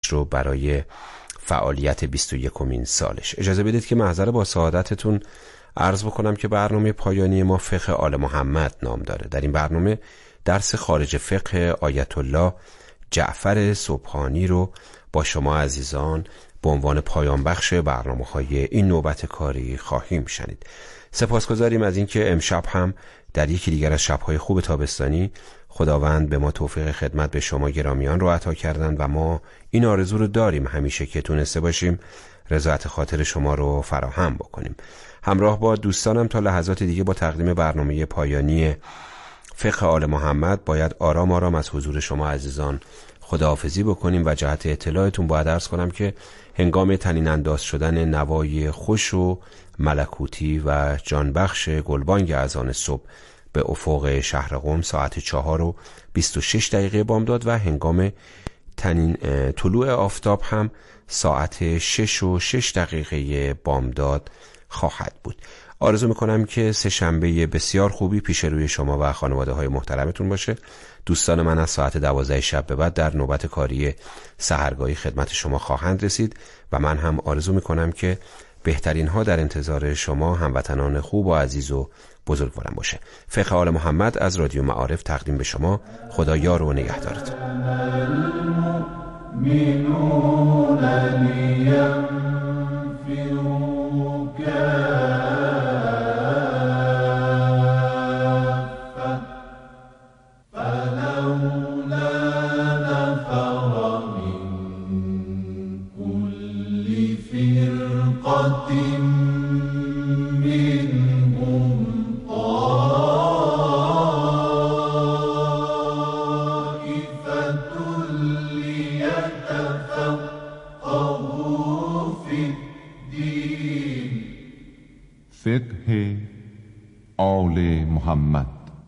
رو برای فعالیت 21مین سالش. اجازه بدید که محضر با سعادتتون عرض بکنم که برنامه پایانی ما فقه آل محمد نام داره. در این برنامه درس خارج فقه آیت الله جعفر سبحانی رو با شما عزیزان به عنوان پایان بخش برنامه‌های این نوبت کاری خواهیم شنید. سپاسگزاریم از اینکه امشب هم در یکی دیگر از شب‌های خوب تابستانی خداوند به ما توفیق خدمت به شما گرامیان رو عطا کردند و ما این آرزو رو داریم همیشه که تونسته باشیم رضایت خاطر شما رو فراهم بکنیم. همراه با دوستانم تا لحظات دیگه با تقدیم برنامه پایانی فقه آل محمد باید آرام آرام از حضور شما عزیزان خداحافظی بکنیم و جهت اطلاعتون باید عرض کنم که هنگام طنین انداز شدن نوای خوش و ملکوتی و جانبخش گلبانگ اذان صبح به افق شهر قم ساعت 4:26 بامداد و هنگام طلوع آفتاب هم ساعت 6:06 بامداد خواهد بود. آرزو میکنم که سه شنبه بسیار خوبی پیش روی شما و خانواده های محترمتون باشه. دوستان من از ساعت 12 شب به بعد در نوبت کاری سحرگاهی خدمت شما خواهند رسید و من هم آرزو میکنم که بهترین ها در انتظار شما هموطنان خوب و عزیز و بزرگوارم باشه. فقه آل محمد از رادیو معارف تقدیم به شما. خدا یار و نگهدارتون. فقه آل محمد.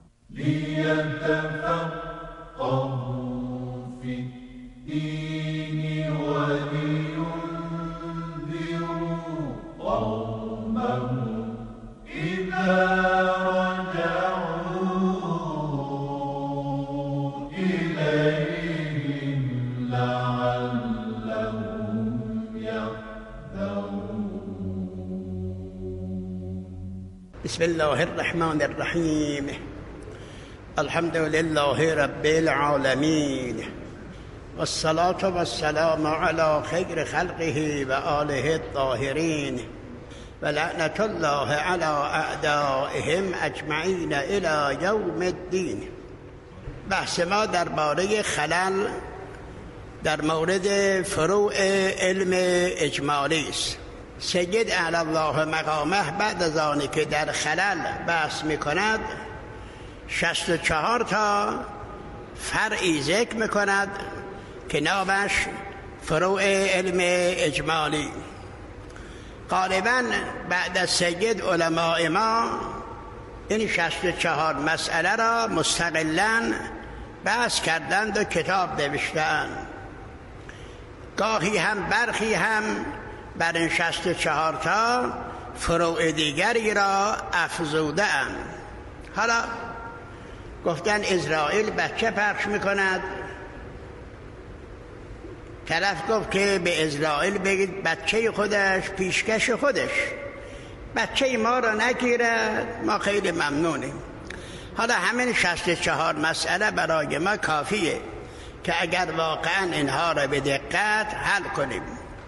بسم الله الرحمن الرحیم. الحمد لله رب العالمین والصلاة والسلام علی خیر خلقه و آله الطاهرین و لعنت الله علی اعدائهم اجمعین الی یوم الدین. بحث ما درباره خلل در مورد فروع علم اجمالی است. سید اعلی الله مقامه بعد از آنی که در خلل بحث می کند 64 تا فرعی ذکر می کند که نامش فروع علم اجمالی. غالبا بعد از سید علماء ما این 64 مسئله را مستقلاً بحث کردند و کتاب نوشتند. گاهی هم برخی هم بر این 64 تا فروع دیگری را افزودند. حالا گفتن اسرائیل بچه پخش میکند، طرف گفت که به اسرائیل بگید بچه خودش پیشکش خودش، بچه ما را نگیرد، ما خیلی ممنونیم. حالا همین 64 مسئله برای ما کافیه که اگر واقعا اینها را به دقت حل کنیم.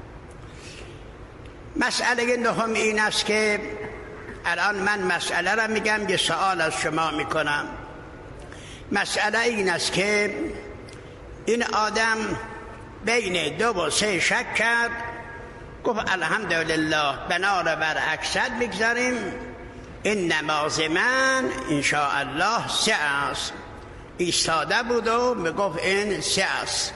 مسئله نهم این است که الان من مسئله را میگم، یه سوال از شما میکنم. مسئله این است که این آدم بین 2 و 3 شک کرد، گفت الحمدلله بنا را بر اکثر میگذاریم، این نماز من انشاءالله 3 است. ایستاده بود و میگفت این 3 است.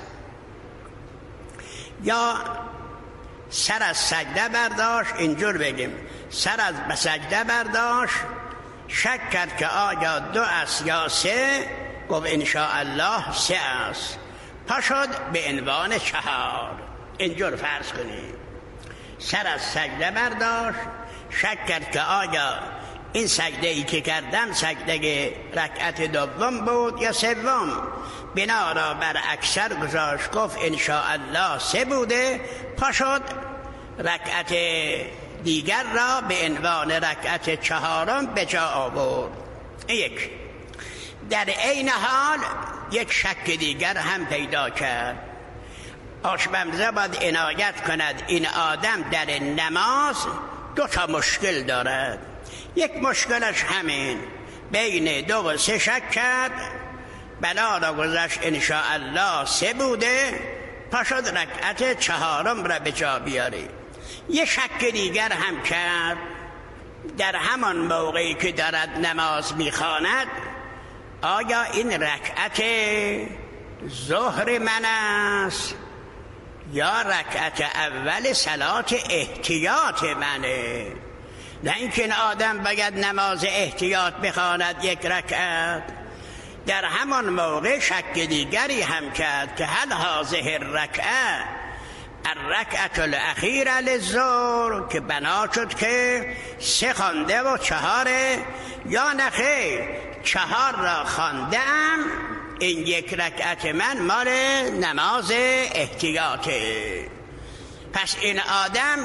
یا سر از سجده برداشت، اینجور بگیم سر از سجده برداشت، شک کرد که آیا 2 است یا 3، گفت انشاءالله 3 است. پا شد به عنوان 4. اینجور فرض کنید سر از سجده برداشت، شک کرد که آیا این سجده ای که کردم سجده رکعت دوم بود یا سوم. بنا را بر اکثر گذاشت، گفت انشاءالله 3 بوده، پاشد رکعت دیگر را به عنوان رکعت 4 به جا آورد. یک. در عین حال یک شک دیگر هم پیدا کرد. آشپزی باید عنایت کند این آدم در نماز 2 مشکل دارد. یک مشکلش همین، بین 2 و 3 شک کرد، بلا را گذاشت انشاءالله 3 بوده، پاشد رکعت 4 را به جا بیاری. یه شک دیگر هم کرد، در همان موقعی که دارد نماز میخواند آیا این رکعت ظهر من است یا رکعت اول صلات احتیاط منه؟ نه اینکه این آدم باید نماز احتیاط بخواند 1 رکعت. در همان موقع شک دیگری هم کرد که هل هذه الرکعه الرکعه الاخیره للظهر، که بنا شد که 3 خوانده و 4، یا نخیر 4 را خواندم، این 1 رکعت من مال نماز احتیاطه. پس این آدم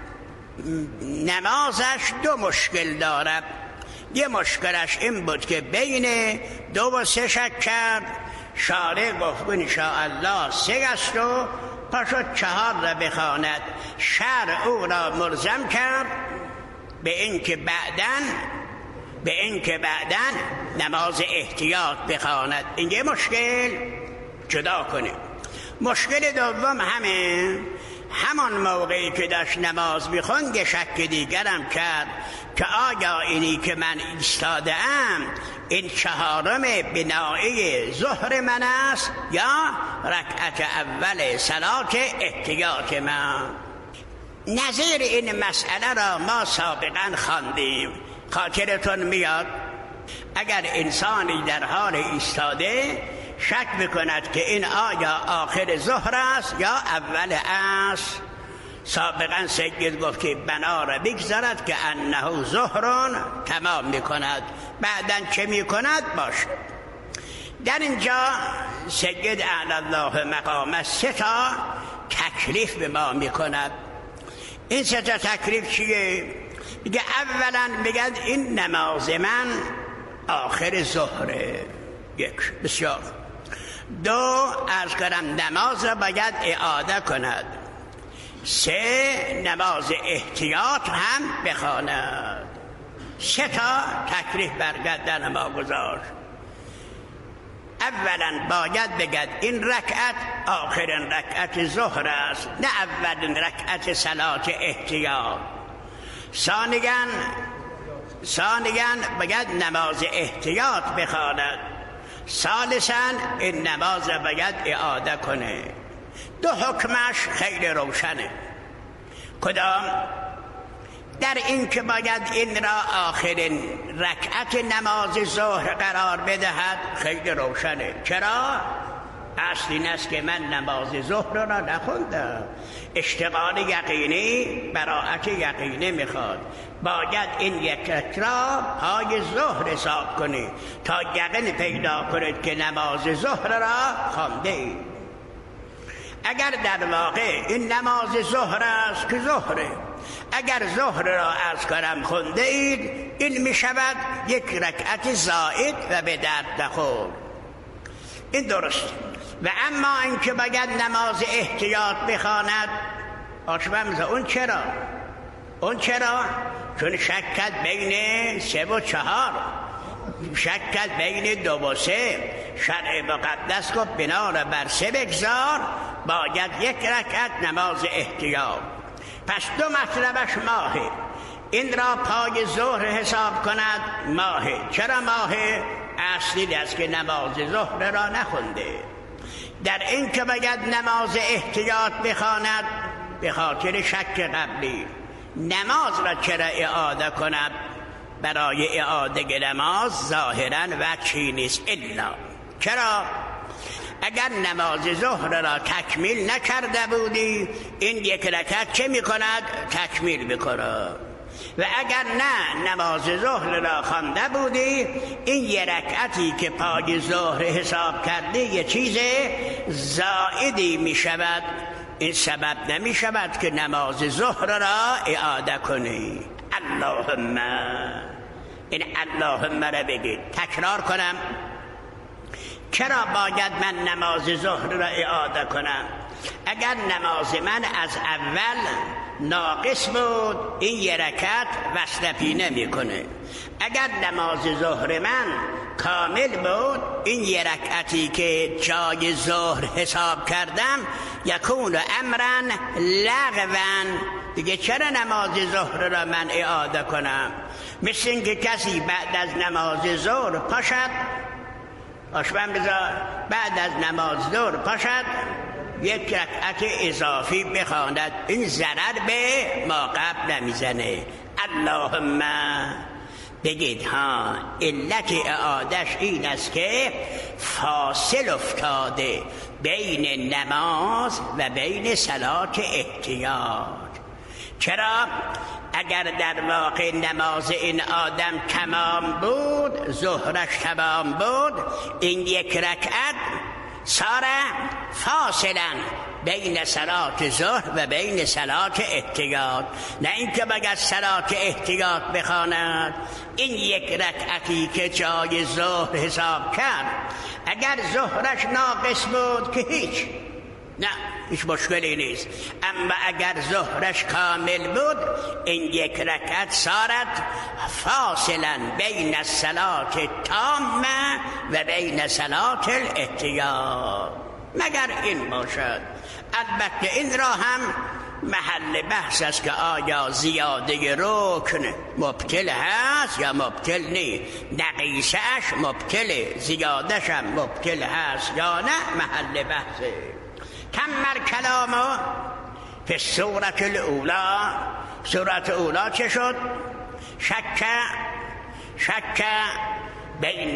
نمازش 2 مشکل دارد. یه مشکلش این بود که بین 2 و 3 شک کرد، شارع گفت انشاءالله 3 است و پاشد 4 را بخواند. شرع او را ملزم کرد به اینکه بعداً نماز احتیاط بخواند. این یه مشکل جدا کنه. مشکل دوم همان موقعی که داشت نماز میخوند یه شک دیگرم کرد که آیا اینی که من ایستاده ام این 4 بنایی ظهر من است یا رکعت اول صلات احتیاط من؟ نظیر این مسئله را ما سابقا خواندیم. خاطرتون میاد اگر انسانی در حال ایستاده شک بکند که این آیا آخر ظهر است یا اول است، سابقا سید گفت که بنا را بگذارد که انه ظهرون تمام میکند، بعدن چه میکند باشه. در اینجا سید اعلی الله مقام 3 تکلیف به ما میکند. این 3 تکلیف چیه؟ میگه اولا بگد این نماز من آخر ظهره. 1. بسیار. 2. عرض کنم نماز را باید اعاده کند. 3. نماز احتیاط هم بخواند. 3 تکلیف برگردن ما گذاشت. اولا باید بگد این رکعت آخرین رکعت ظهر است، نه اولین رکعت صلات احتیاط. ثانیاً باید نماز احتیاط بخواند. ثالثاً این نماز باید اعاده کنه. 2 حکمش خیلی روشنه. کدام؟ در این که باید این را آخرین رکعت نماز ظهر قرار بدهد خیلی روشنه. چرا؟ اصل این است که من نماز ظهر را نخوندم. اشتغال یقینی براءت یقینی میخواد. باید این 1 را پای ظهر حساب کنی تا یقین پیدا کنید که نماز ظهر را خوانده اید. اگر در واقع این نماز ظهر است که ظهره، اگر ظهر را از کرم خونده اید، این می شود 1 رکعت زائد و به درد نخور. این درست. و اما اینکه باید نماز احتیاط بخواند، آشپزی اون چرا؟ چون شک کرد بین 3 و 4، شک کرد بین 2 و 3. شرع مقدس گفت بنا را بر 3 بگذار، باید 1 رکعت نماز احتیاط. پس 2 مطلبش ماهه. این را پای ظهر حساب کند ماهه. چرا ماهه؟ اصلی است که نماز ظهر را نخونده. در این که باید نماز احتیاط بخواند به خاطر شک قبلی. نماز را چرا اعاده کند؟ برای اعاده نماز ظاهرا وجهی نیست الا. چرا؟ اگر نماز ظهر را تکمیل نکرده بودی، این 1 رکعت چه میکند؟ تکمیل میکند. و اگر نه نماز ظهر را خوانده بودی، این یه رکعتی که پای ظهر حساب کردی یه چیز زائدی می شود. این سبب نمی شود که نماز ظهر را اعاده کنی. اللهم، این اللهم را بگید. تکرار کنم، چرا باید من نماز ظهر را اعاده کنم؟ اگر نماز من از اول ناقص بود، این یه رکعت وصل نمی کنه. اگر نماز ظهر من کامل بود، این یه رکعتی که جای ظهر حساب کردم یکون امرا لغوا، دیگه چرا نماز ظهر را من اعاده کنم؟ مثل این که کسی بعد از نماز ظهر پاشد، آشبن بذار، بعد از نماز ظهر پاشد یک رکعت اضافی بخواند، این ضرر به ما قبل نمیزنه. اللهم بگید ها، علت اعادش این است که فاصل افتاده بین نماز و بین صلات احتیاط. چرا؟ اگر در واقع نماز این آدم تمام بود، ظهرش تمام بود، این یک رکعت صار فاصلا بین صلات ظهر و بین صلات احتیاط. نه اینکه بگه صلات احتیاط بخواند، این یک رکعتی که جای ظهر حساب کرد، اگر ظهرش ناقص بود که هیچ، نه هیچ مشکلی نیست. اما اگر ظهرش کامل بود، این یک رکعت صارت فاصلا بین الصلات التامه و بین صلات الاحتیاط، مگر این باشد. البته این را هم محل بحث است که آیا زیاده رکن مبطل هست یا مبطل نیست، نقیصه‌اش مبطل، زیاده‌ش هم مبطل هست یا نه، محل بحثه. تم کلامو فی السورة الاولی. سورة اولا چه شد؟ شک بین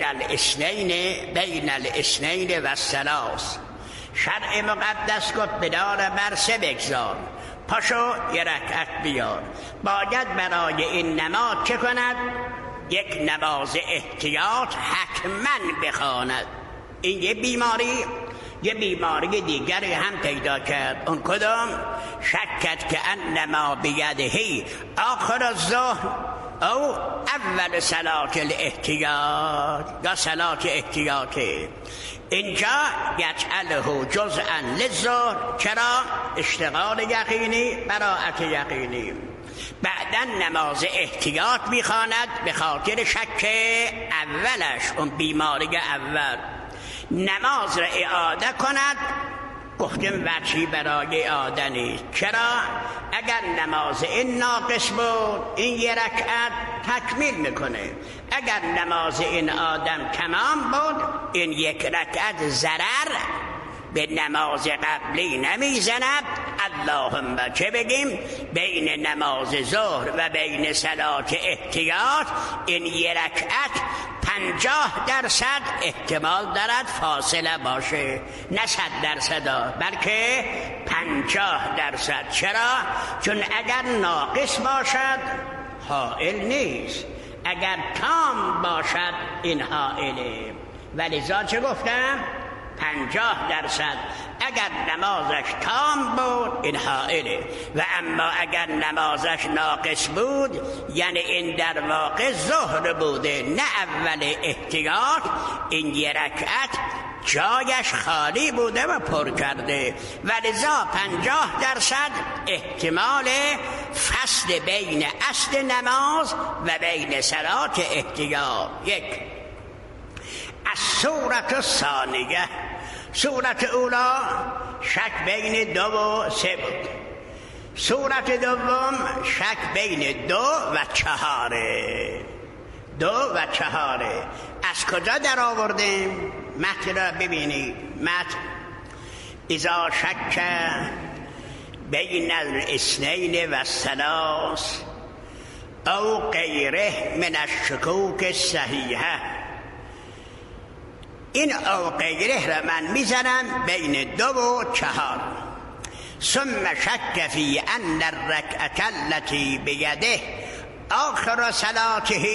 الاثنین و الثلاث. شرع مقدس گفت بدار بر سه بگذار، پاشو یه رکعت بیار. باید برای این نماز چه کند؟ یک نماز احتیاط حتما بخواند. این یه بیماری دیگری هم پیدا کرد. اون کدام؟ شکت که انما بیدهی آخر الظهر او اول صلات الاحتیاط یا صلات احتیاطی. اینجا یجعله جزءا للظهر. چرا؟ اشتغال یقینی، براءت یقینی. بعدا نماز احتیاط میخواند به خاطر شک اولش، اون بیماری اول. نماز را اعاده کند، گفتیم وجهی برای اعاده نیست. چرا؟ اگر نماز این ناقص بود، این یه رکعت تکمیل میکنه. اگر نماز این آدم تمام بود، این یک رکعت ضرر به نماز قبلی نمیزند. اللهم چه بگیم؟ بین نماز ظهر و بین صلات احتیاط این یه رکعت 50% احتمال دارد فاصله باشه، نه 100%، بلکه 50%. چرا؟ چون اگر ناقص باشد حائل نیست، اگر تام باشد این حائله. ولذا چه گفتم؟ 50%. اگر نمازش تام بود این حائله، و اما اگر نمازش ناقص بود، یعنی این در واقع ظهر بوده نه اول احتیاط، این یه رکعت جایش خالی بوده و پر کرده. ولذا 50% احتمال فصل بین اصل نماز و بین صلات احتیاط. یک. السورة الثانیه، سورت اولا شک بین 2 و 3 بود. سورت دوم شک بین 2 و 4. 2 و 4 از کجا در آوردیم؟ متن را ببینید. متن اذا شک بین الاثنین و الثلاث او غیره من الشکوک الصحیحه. این او غیره را من میزنم بین 2 و 4. ثم شک فی ان الرکعة التي بیده آخر صلاته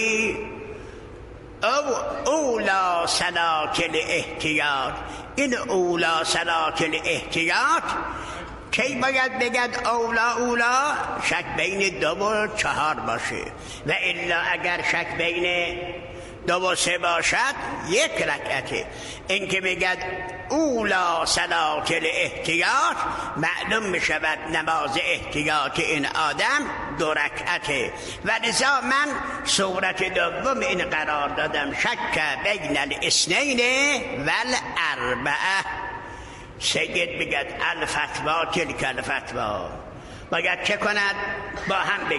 او اولا صلات الاحتیاط. این اولا صلات الاحتیاط کی باید بگد اولا؟ شک بین 2 و 4 باشه، و الا اگر شک بین 2 و 3 باشد 1 رکعته. این که بگد اولا صلات الاحتیاط معلوم میشود نماز احتیاط این آدم 2 رکعته، و لذا من صورت دوم این قرار دادم شک بین الاثنین و الاربعه. سید بگد الفتوا تلک الفتوا. باید چه کند؟ با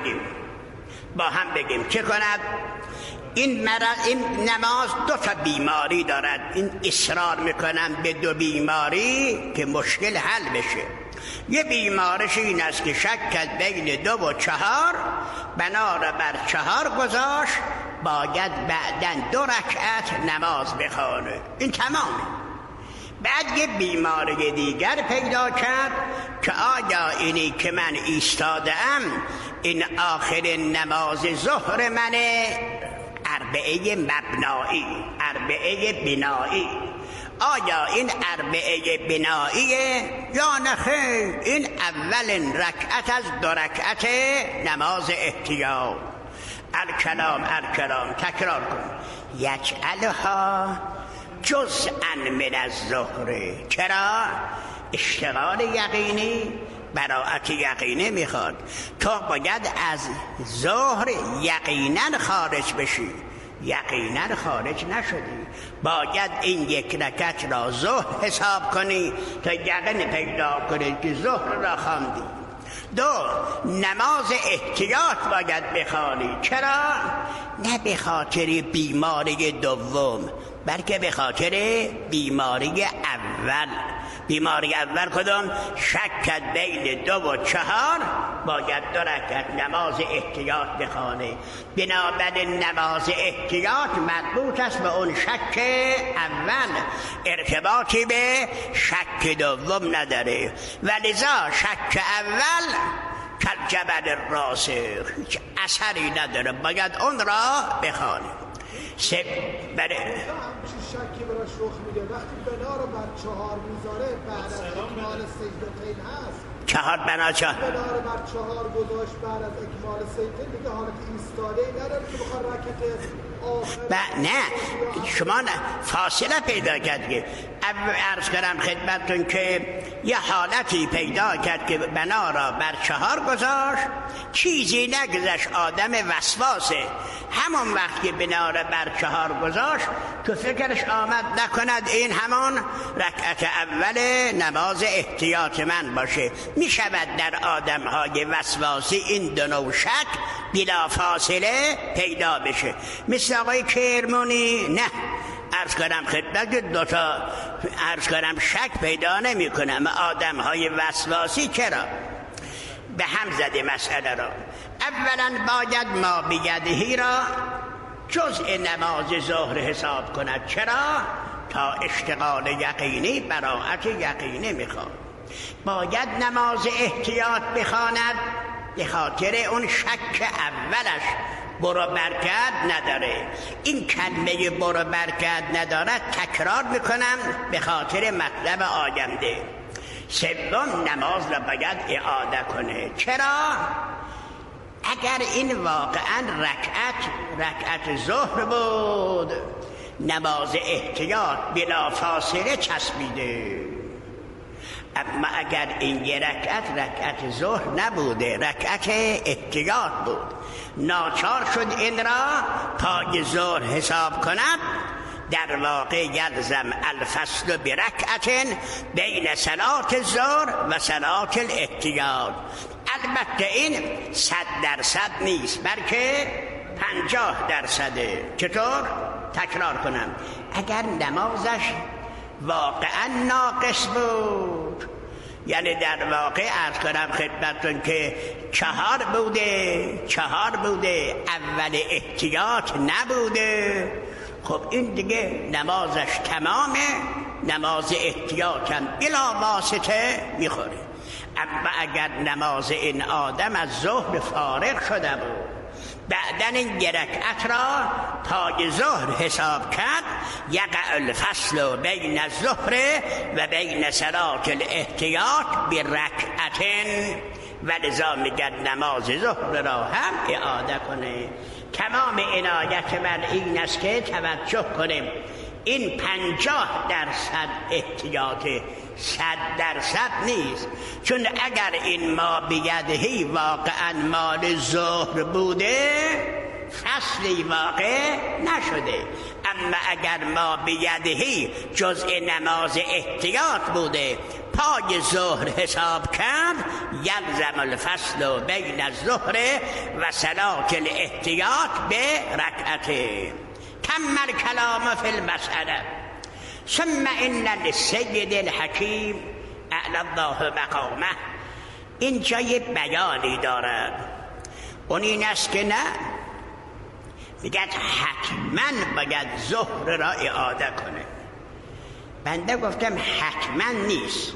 هم بگیم چه کند؟ این نماز 2 تا بیماری دارد. این اصرار میکنم به 2 بیماری که مشکل حل بشه. یه بیمارش این است که شک کرد بین 2 و 4، بنا را بر 4 گذاشت، باید بعداً 2 رکعت نماز بخوانه. این تمامه. بعد یه بیماری دیگر پیدا کرد که آیا اینی که من ایستادم این آخر نماز ظهر منه، اربعه بنایی، آیا این اربعه بناییه یا نه خیر این اول رکعت از 2 رکعت نماز احتیاط. الکلام تکرار کن. یجعلها جزءا من الظهر. چرا؟ اشتغال یقینی، براءت یقینی میخواد. تو باید از ظهر یقینا خارج بشی، یقینا خارج نشدی، باید این 1 رکعت را ظهر حساب کنی تا یقین پیدا کنی که ظهر را خواندی. 2 نماز احتیاط باید بخوانی. چرا؟ نه به خاطر بیماری دوم، بلکه به خاطر بیماری اول. بیماری اول کدام؟ شک بین 2 و 4 باید 2 رکعت نماز احتیاط بخوانه. بنابراین نماز احتیاط مربوط است به اون شک اول، ارتباطی به شک دوم نداره، ولذا شک اول کالجبل الراسخ هیچ اثری نداره، باید اون را بخوانه. بله شکی براش رخ میده وقتی بنا رو بر 4 میذاره بعد از اکمال سجدتین هست. 4 بنا 4 بنا رو بر 4 گذاشت بعد از اکمال سجدتین دیگه حالت ایستاده ای نداره که بخواد رکعت آخر. نه شما فاصله پیدا کرد که عرض کردم خدمتتون که یه حالتی پیدا کرد که بنا را بر 4 گذاشت، چیزی نگذشت، آدم وسواسه. همون وقت که بنا را بر 4 گذاشت تو فکرش آمد نکند این همان رکعت اول نماز احتیاط من باشه. می شود در آدم های وسواسی این 2 نوع شک بلا فاصله پیدا بشه. مثل آقای کرمونی نه، عرض کنم خدمت 2 تا عرض کنم شک پیدا نمی کنم. آدم های وسواسی چرا به هم زده مسئله را؟ اولا باید ما بیدهی را جزء نماز ظهر حساب کند. چرا؟ تا اشتغال یقینی، براءت یقینی میخواد. باید نماز احتیاط بخواند به خاطر اون شک اولش برو برکت نداره. این کلمه برو برکت ندارد تکرار میکنم به خاطر مطلب آینده. 3 نماز را باید اعاده کنه. چرا؟ اگر این واقعا رکعت ظهر بود نماز احتیاط بلا فاصله چسبیده، اما اگر این یه رکعت ظهر نبوده، رکعت احتیاط بود، ناچار شد این را پای ظهر حساب کند، در واقع یلزم الفصل برکعت بین صلات الظهر و صلات الاحتیاط. البته این 100% نیست بلکه 50%. چطور؟ تکرار کنم. اگر نمازش واقعا ناقص بود، یعنی در واقع عرض کنم خدمتتون که 4 بوده اول احتیاط نبوده، خب این دیگه نمازش تمامه، نماز احتیاطم بلا واسطه میخوره. اما اگر نماز این آدم از ظهر فارغ شده بود، بعد بعدن این رکعت را پای ظهر حساب کرد. یقع الفصل بین الظهر و بین صلاة الاحتیاط برکعتین، و لذا میگن نماز ظهر را هم اعاده کنه. تمام عنایت من این است که توجه کنیم این 50% احتیاط 100% نیست، چون اگر این ما بیدهی واقعا مال ظهر بوده فصلی واقع نشده، اما اگر ما بیدهی جزء نماز احتیاط بوده پای ظهر حساب کرد، یلزم الفصل بین الظهر و صلاة الاحتیاط به رکعته. تم الکلام فی المسأله. ثم ان للسید الحکیم اعلی الله مقامه. اینجا یه بیانی دارد، اون این است که نه، میگه حتما باید ظهر را اعاده کنه. بنده گفتم حتما نیست،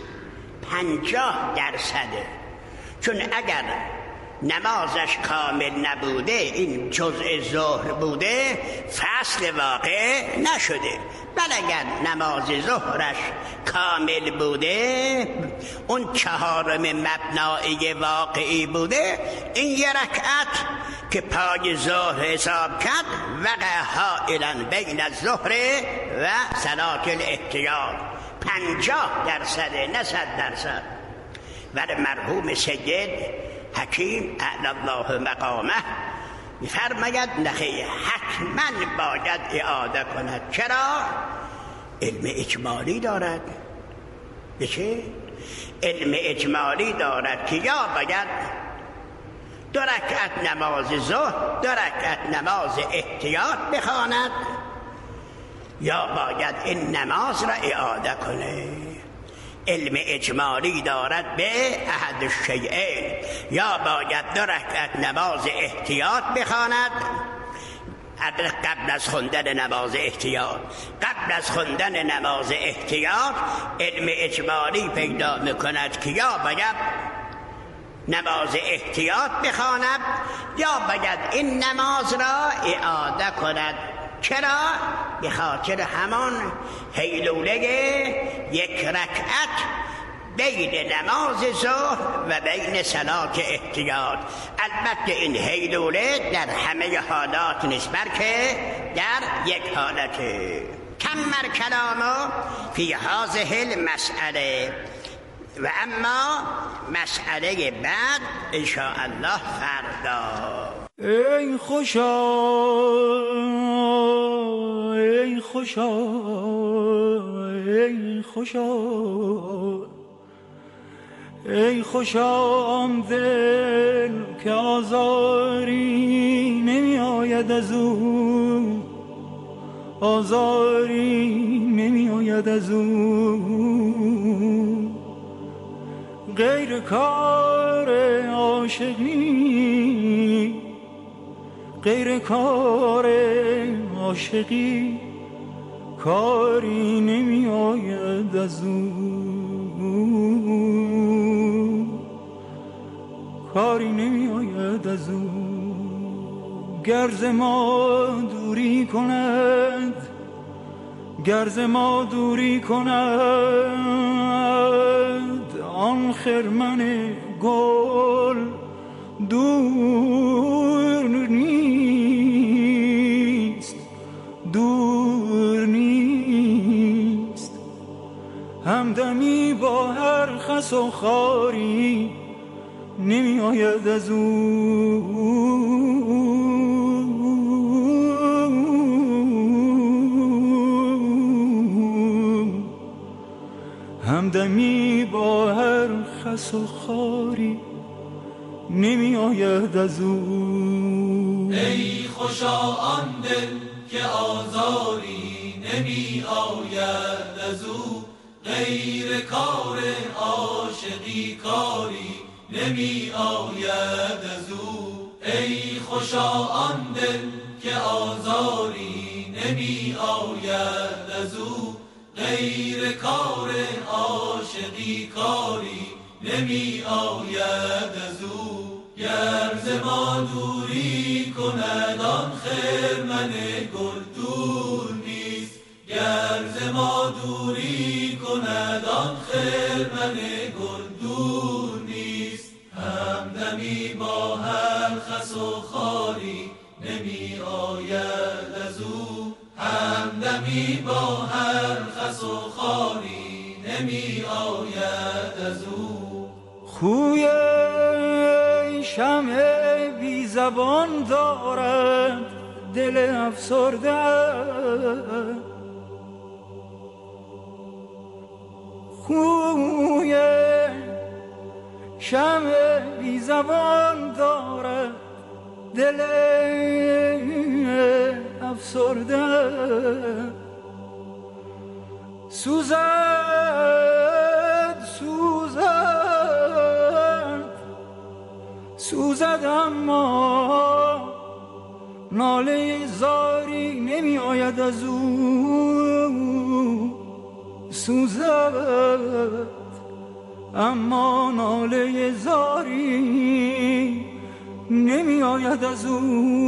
50%. چون اگر نمازش کامل نبوده، این جزء ظهر بوده، فصل واقع نشده. بل اگر نماز ظهرش کامل بوده، اون 4 مبنای واقعی بوده، این یه رکعت که پای ظهر حساب کرد وقع حائلا بین الظهر و صلاة الاحتیاط. 50% نه 100%. ولی مرحوم سید حکیم اعلی الله مقامه میفرماید نخیر، حتما باید اعاده کند. چرا؟ علم اجمالی دارد. به چه؟ علم اجمالی دارد که یا باید 2 رکعت نماز ظهر، 2 رکعت نماز احتیاط بخواند، یا باید این نماز را اعاده کنه. علم اجمالی دارد به احد الشیئین، یا باید 2 رکعت نماز احتیاط بخواند قبل از خواندن نماز احتیاط. قبل از خواندن نماز احتیاط علم اجمالی پیدا میکند که یا باید نماز احتیاط بخواند یا باید این نماز را اعاده کند. چرا؟ به خاطر همان هیلوله 1 رکعت بین نماز ظهر و بین صلاة احتیاط. البته این هیلوله در همه حالات نیست، بلکه در یک حالته. تم کلام فی هذه المسئله. و اما مسئله بعد ان شاء الله فردا. ای خوشا ای خوشا ای خوشا ای خوشا دل که آزاری نمی آید از او، آزاری نمی آید از او، غیر کار عاشقی، غیر کار عاشقی کاری نمی آید از او، کاری نمی آید از او. گرز ما دوری کند، گرز ما دوری کند آن خرمن گل دور نیست، دور نیست. همدمی با هر خس و خاری نمی آید از او، همدمی با هر خس و خاری نمی آید از او. ای خوشا آن دل که آزاری نمی آید از او، غیر کار عاشقی کاری نمی آید از او. ای خوشا آن دل که آزاری نمی آید از او، غیر کار عاشقی کاری نمی آید از او. گر ز ما دوری کند آن خرمن گل دور نیست، گر ز ما دوری کند آن خرمن گل دور نیست. همدمی با هر خس و خاری نمی آید از او، همدمی با هر خس و خاری نمی آید از او. خوی شمع بی زبان دارد دل افسرده، خوی شمع بی زبان دارد دل افسرده، سوزد اما ناله زاری نمی آید از او، سوزد اما ناله زاری نمی آید از او،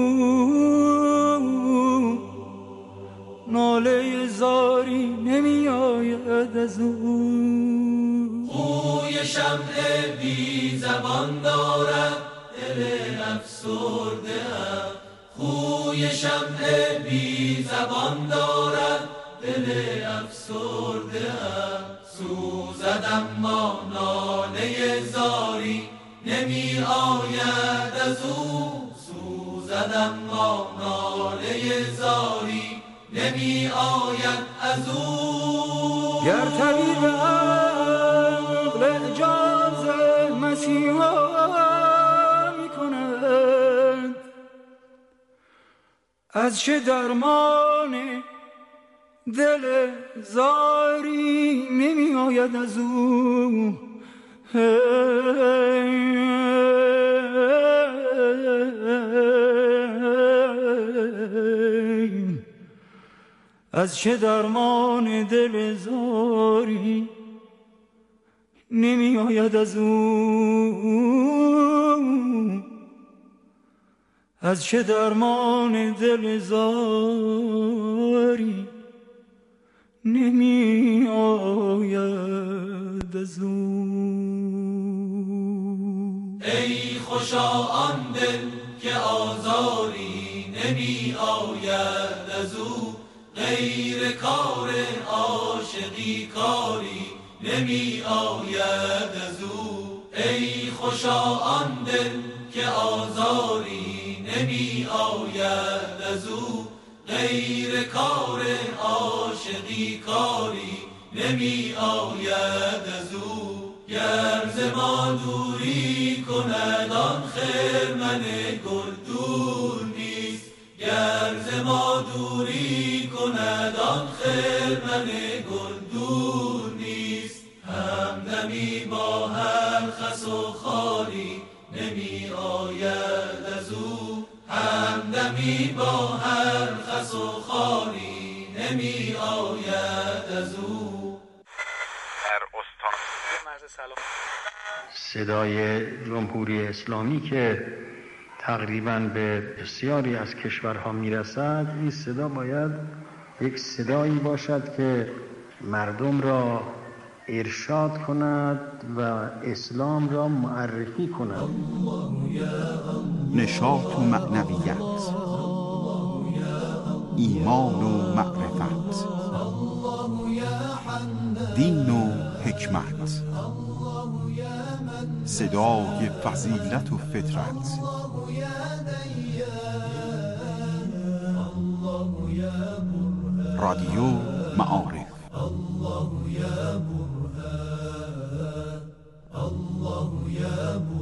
ناله زاری نمی آید از او. خوی شمع بی زبان دارد دل افسرده، خوی شمع بی زبان دارد دل افسرده، سوزد اما ناله زاری نمی آید از او، سوزد اما ناله زاری نمی آید از او. گر طبیب عقل اجاز مسیحا می کند، از چه درمان دل زاری نمی آید از او، از چه درمان دل زاری نمی آید از او، از چه درمان دل زاری نمی آید از او. ای خوشا آن دل که آزاری نمی آید از او، غیر کار عاشقی کاری نمی آید از او. ای خوشا آن دل که آزاری نمی آید از او، غیر کار عاشقی کاری نمی آید از او. گر ز ما دوری کند آن خرمن گل دور نیست، گر ز ما دوری کند آن خرمن گل دور نیست. همدمی با هر خس و خاری نمی آید از او، همدمی با هر خس و خاری نمی آید از او. صدای جمهوری اسلامی که تقریباً به بسیاری از کشورها میرسد، این صدا باید یک صدایی باشد که مردم را ارشاد کند و اسلام را معرفی کند. نشاط و معنویت، ایمان و معرفت، دین و حکمت، صدای فضیلت و فطرت، رادیو معارف. الله یا